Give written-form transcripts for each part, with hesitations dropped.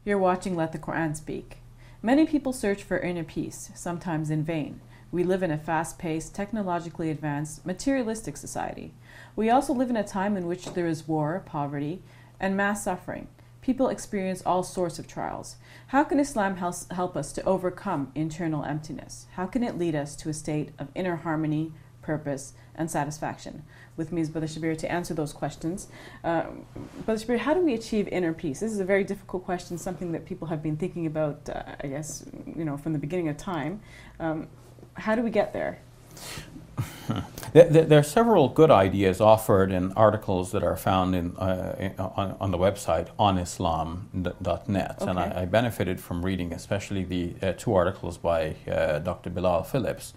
You're watching Let the Quran Speak. Many people search for inner peace, sometimes in vain. We live in a fast-paced, technologically advanced, materialistic society. We also live in a time in which there is war, poverty, and mass suffering. People experience all sorts of trials. How can Islam help us to overcome internal emptiness? How can it lead us to a state of inner harmony, purpose, and satisfaction? With me is Brother Shabir to answer those questions. Brother Shabir, how do we achieve inner peace? This is a very difficult question, something that people have been thinking about, I guess, from the beginning of time. How do we get there? There are several good ideas offered in articles that are found on the website onislam.net, Okay. and I benefited from reading especially the two articles by Dr. Bilal Phillips.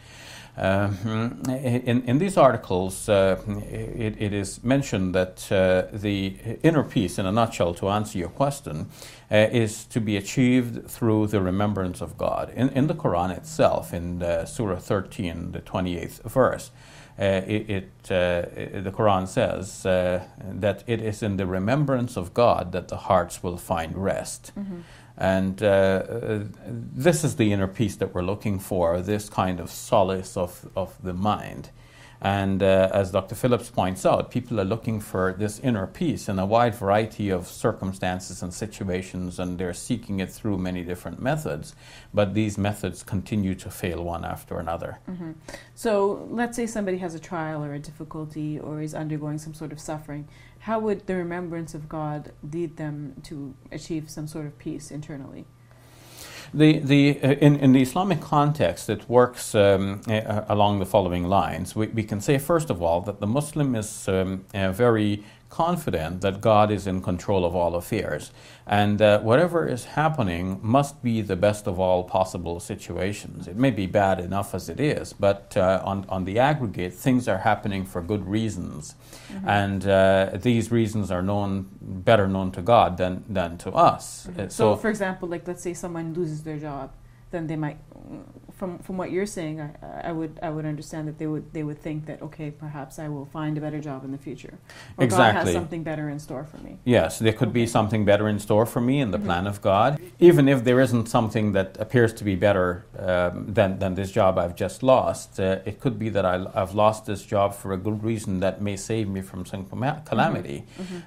In these articles, it is mentioned that the inner peace, in a nutshell, to answer your question, is to be achieved through the remembrance of God. In the Quran itself, in Surah 13, the 28th verse, the Quran says that it is in the remembrance of God that the hearts will find rest. Mm-hmm. And this is the inner peace that we're looking for, this kind of solace of the mind. And as Dr. Phillips points out, people are looking for this inner peace in a wide variety of circumstances and situations, and they're seeking it through many different methods. But these methods continue to fail one after another. Mm-hmm. So let's say somebody has a trial or a difficulty or is undergoing some sort of suffering. How would the remembrance of God lead them to achieve some sort of peace internally? In the Islamic context, it works along the following lines. We can say, first of all, that the Muslim is very confident that God is in control of all affairs, and whatever is happening must be the best of all possible situations. It may be bad enough as it is, but on the aggregate, things are happening for good reasons. Mm-hmm. And these reasons are better known to God than to us. Mm-hmm. So, for example, let's say someone loses their job, then they might, from what you're saying, I would understand that they would think that, okay, perhaps I will find a better job in the future, or exactly. God has something better in store for me. Yes, there could be something better in store for me in the plan of God, even if there isn't something that appears to be better than this job I've just lost. It could be that I've lost this job for a good reason that may save me from some calamity.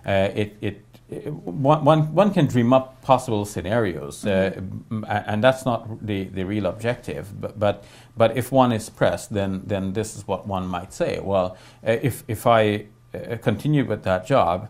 One can dream up possible scenarios, and that's not the real objective. But if one is pressed, then this is what one might say. Well, if I continue with that job,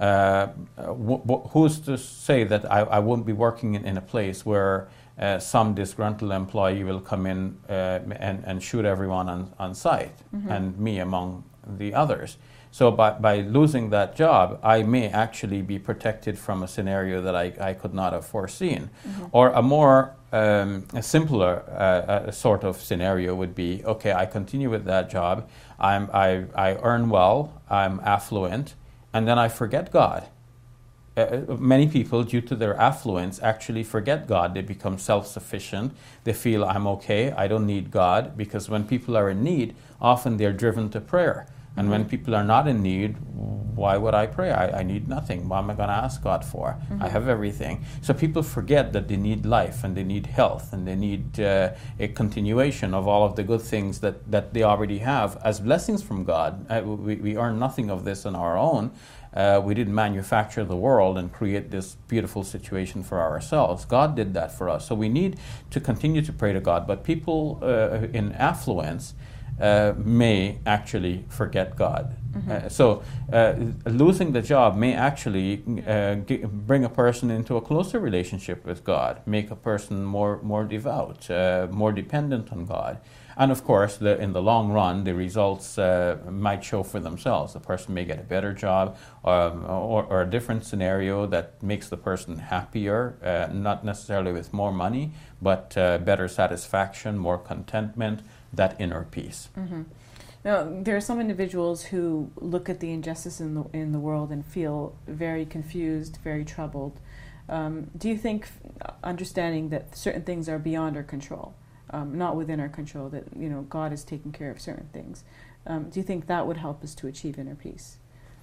who's to say that I won't be working in a place where some disgruntled employee will come in and shoot everyone on site, and me among the others. So by losing that job, I may actually be protected from a scenario that I could not have foreseen. Or a more a simpler sort of scenario would be, okay, I continue with that job, I earn well, I'm affluent, and then I forget God. Many people, due to their affluence, actually forget God. They become self-sufficient. They feel, I'm okay, I don't need God, because when people are in need, often they're driven to prayer. And when people are not in need, why would I pray? I need nothing. What am I going to ask God for? I have everything. So people forget that they need life, and they need health, and they need a continuation of all of the good things that they already have as blessings from God. We earn nothing of this on our own. We didn't manufacture the world and create this beautiful situation for ourselves. God did that for us. So we need to continue to pray to God. But people in affluence may actually forget God. So losing the job may actually bring a person into a closer relationship with God, make a person more devout, more dependent on God. And of course, in the long run, the results might show for themselves. The person may get a better job or a different scenario that makes the person happier, not necessarily with more money, but better satisfaction, more contentment, that inner peace. Now, there are some individuals who look at the injustice in the world and feel very confused, very troubled. Do you think understanding that certain things are beyond our control, not within our control, that God is taking care of certain things, do you think that would help us to achieve inner peace?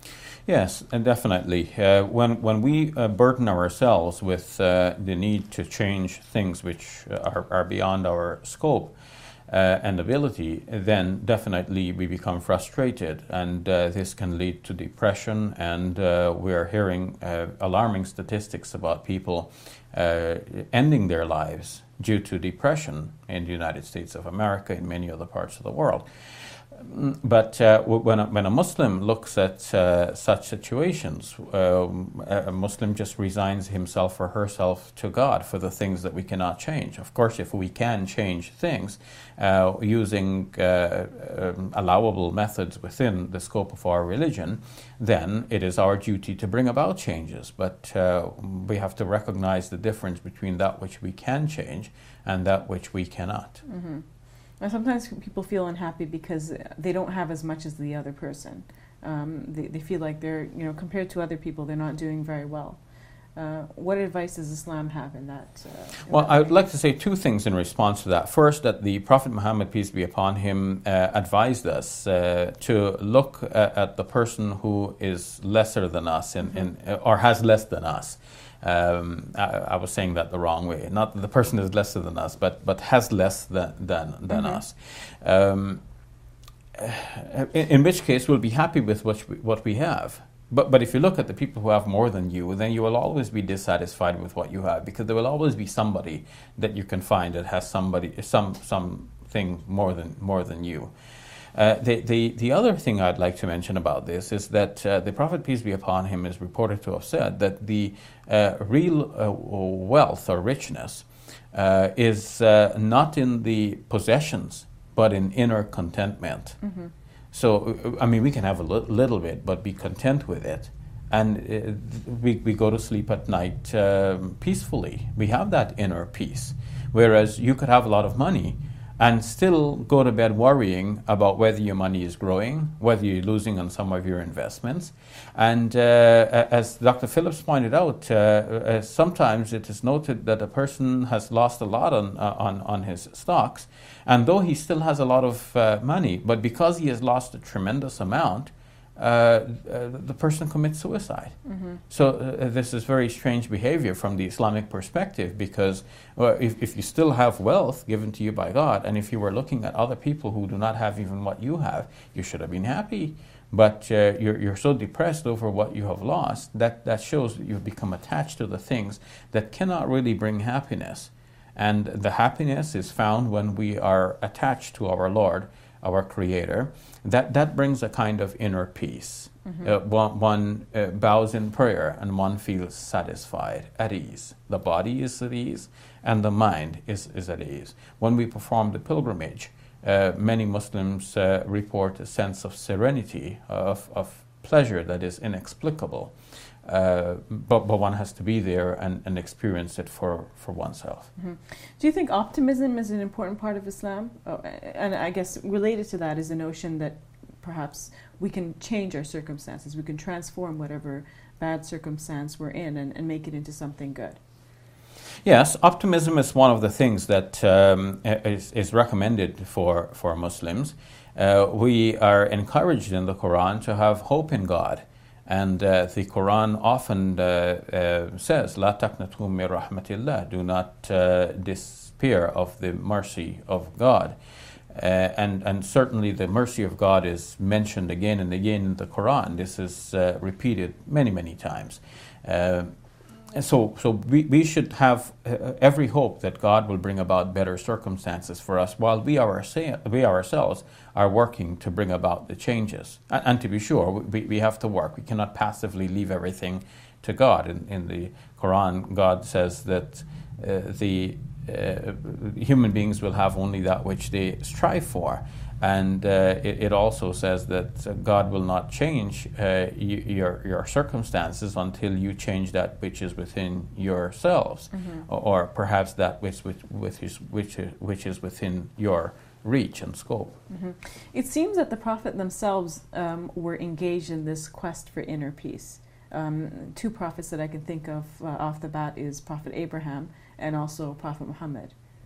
Yes, and definitely. When we burden ourselves with the need to change things which are beyond our scope and ability, then definitely we become frustrated, and this can lead to depression. And we are hearing alarming statistics about people ending their lives due to depression in the United States of America, in many other parts of the world. But when a Muslim looks at such situations, a Muslim just resigns himself or herself to God for the things that we cannot change. Of course, if we can change things using allowable methods within the scope of our religion, then it is our duty to bring about changes. But we have to recognize the difference between that which we can change and that which we cannot. Mm-hmm. And sometimes people feel unhappy because they don't have as much as the other person. They feel like they're, compared to other people, they're not doing very well. What advice does Islam have in that? Well, I would like to say two things in response to that. First, that the Prophet Muhammad, peace be upon him, advised us to look at the person who is lesser than us or has less than us. I was saying that the wrong way. Not that the person is lesser than us, but has less than us. In which case, we'll be happy with what we have. But if you look at the people who have more than you, then you will always be dissatisfied with what you have, because there will always be somebody that you can find that has something more than you. The other thing I'd like to mention about this is that the Prophet, peace be upon him, is reported to have said that the real wealth or richness is not in the possessions, but in inner contentment. Mm-hmm. So, we can have a little bit, but be content with it. And we go to sleep at night peacefully. We have that inner peace. Whereas you could have a lot of money and still go to bed worrying about whether your money is growing, whether you're losing on some of your investments. And as Dr. Phillips pointed out, sometimes it is noted that a person has lost a lot on his stocks, and though he still has a lot of money, but because he has lost a tremendous amount, the person commits suicide. Mm-hmm. So this is very strange behavior from the Islamic perspective, because if you still have wealth given to you by God, and if you were looking at other people who do not have even what you have, you should have been happy. But you're so depressed over what you have lost that shows that you've become attached to the things that cannot really bring happiness. And the happiness is found when we are attached to our Lord, our Creator. That brings a kind of inner peace. Mm-hmm. One bows in prayer and one feels satisfied, at ease. The body is at ease and the mind is at ease. When we perform the pilgrimage, many Muslims report a sense of serenity, of pleasure that is inexplicable. But one has to be there and experience it for oneself. Mm-hmm. Do you think optimism is an important part of Islam? And I guess related to that is the notion that perhaps we can change our circumstances, we can transform whatever bad circumstance we're in and make it into something good. Yes, optimism is one of the things that is recommended for Muslims. We are encouraged in the Quran to have hope in God. And the Quran often says, "La taqnatu min rahmatillah," do not despair of the mercy of God. And certainly the mercy of God is mentioned again and again in the Quran. This is repeated many times. So we should have every hope that God will bring about better circumstances for us, while we ourselves are working to bring about the changes. And to be sure, we have to work. We cannot passively leave everything to God. In the Quran, God says that the human beings will have only that which they strive for. And it also says that God will not change your circumstances until you change that which is within yourselves, mm-hmm. or perhaps that which is within your reach and scope. Mm-hmm. It seems that the Prophet themselves were engaged in this quest for inner peace. Two prophets that I can think of off the bat is Prophet Abraham and also Prophet Muhammad.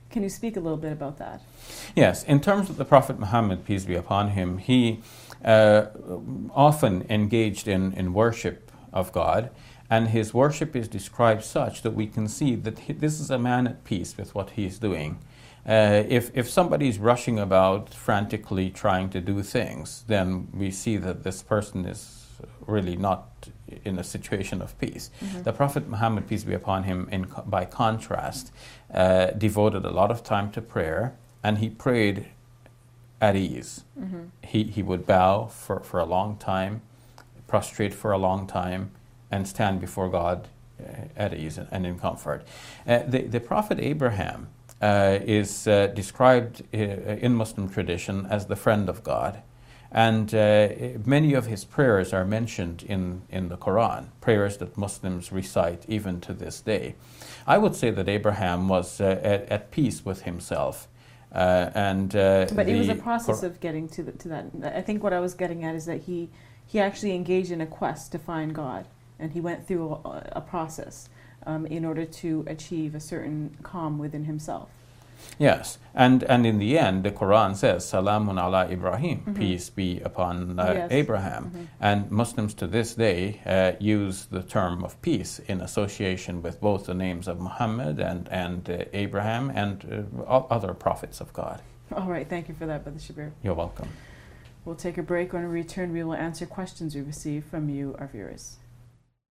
Can you speak a little bit about that? Yes, in terms of the Prophet Muhammad, peace be upon him, he often engaged in worship of God, and his worship is described such that we can see that this is a man at peace with what he's doing. If somebody's rushing about frantically trying to do things, then we see that this person is really not in a situation of peace. Mm-hmm. The Prophet Muhammad, peace be upon him, by contrast, devoted a lot of time to prayer, and he prayed at ease. Mm-hmm. He would bow for a long time, prostrate for a long time, and stand before God at ease and in comfort. The Prophet Abraham is described in Muslim tradition as the friend of God. And many of his prayers are mentioned in the Quran, prayers that Muslims recite even to this day. I would say that Abraham was at peace with himself. But it was a process of getting to that. I think what I was getting at is that he actually engaged in a quest to find God, and he went through a process in order to achieve a certain calm within himself. Yes, and in the end, the Quran says, Salamun ala Ibrahim, Mm-hmm. peace be upon Yes. Abraham. Mm-hmm. And Muslims to this day use the term of peace in association with both the names of Muhammad and Abraham and other prophets of God. All right, thank you for that, Brother Shabir. You're welcome. We'll take a break. When we return, we will answer questions we receive from you, our viewers.